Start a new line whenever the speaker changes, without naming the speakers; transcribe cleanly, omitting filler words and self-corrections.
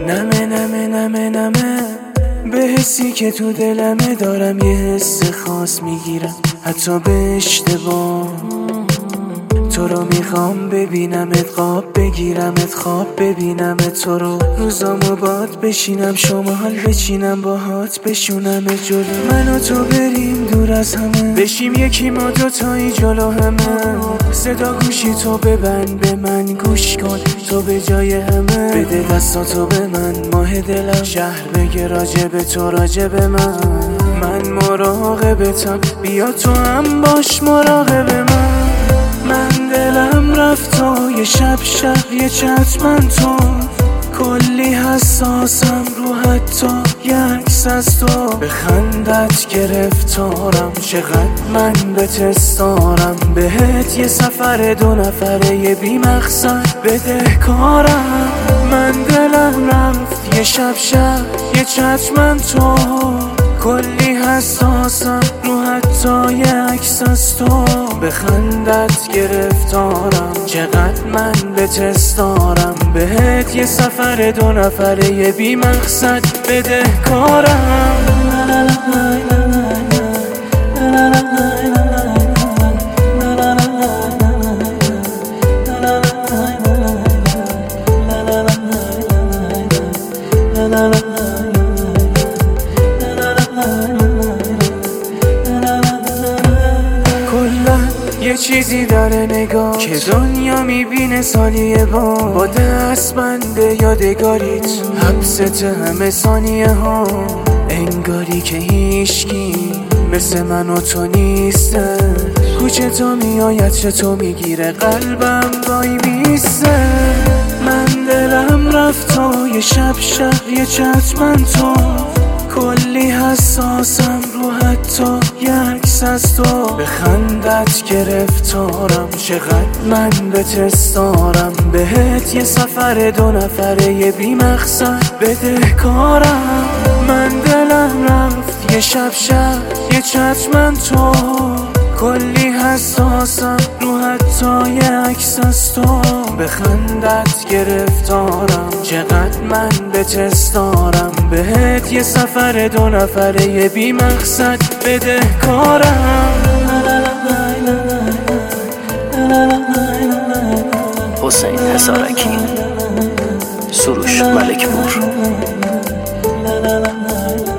نمه نمه نمه نمه به حسی که تو دلمه دارم یه حس خاص میگیرم حتی به اشتباه تو رو میخوام ببینمت خواب بگیرمت خواب ببینمت تو رو روزامو باد بشینم شمال بچینم باهات بشونمت جلو من و تو بریم دور از همه بشیم یکی ما دوتایی جلو همه صدا گوشی تو ببند به من گوش کن تو به جای همه بده دستاتو به من ماه دلم شهر بگه راجب تو راجب من مراقبتم بیا تو هم باش مراقب من دلم رفت تو یه شب یه چشمن تو کلی حساسم رو حتی یه عکس از تو به خندت گرفتارم چقدر من به تستارم بهت یه سفر 2 نفره یه بی مقصد بدهکارم من دلم رفت یه شب یه چشمن تو کلی حساسم رو حتی یه عکس از تو به خندت گرفتارم چقدر من به تستارم بهت یه سفر 2 نفره یه بی مقصد بدهکارم یه چیزی داره نگاه که دنیا میبینه سالیه با دستبند یادگاریت حبست همه ثانیه ها انگاری که هیچکی مثل من و تو نیسته کوچه تو میاید چطور میگیره قلبم وای میسته من دلم رفت تو یه شب یه چشمن تو کلی حساسم رو حتی یه عکس از تو به خندت گرفتارم چقدر من به تستارم بهت یه سفر 2 نفره یه بی مقصد بدهکارم من دلم رفت یه شب یه چشمن تو کلی حساسم رو حتی یه عکس از تو به خندت گرفتارم چقدر من به تستارم بهت یه سفر 2 نفره یه بی مقصد بدهکارم
حسین حصارکی سروش ملک پور